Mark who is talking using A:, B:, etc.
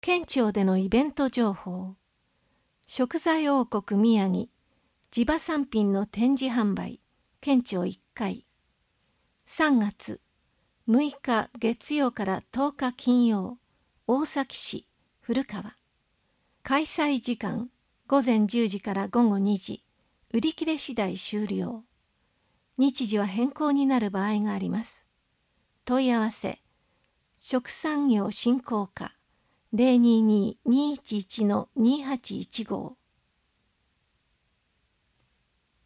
A: 県庁でのイベント情報。食材王国宮城地場産品の展示販売県庁1階。3月6日月曜から10日金曜、大崎市古川。開催時間午前10時から午後2時、売り切れ次第終了。日時は変更になる場合があります。問い合わせ食産業振興課022-211-2815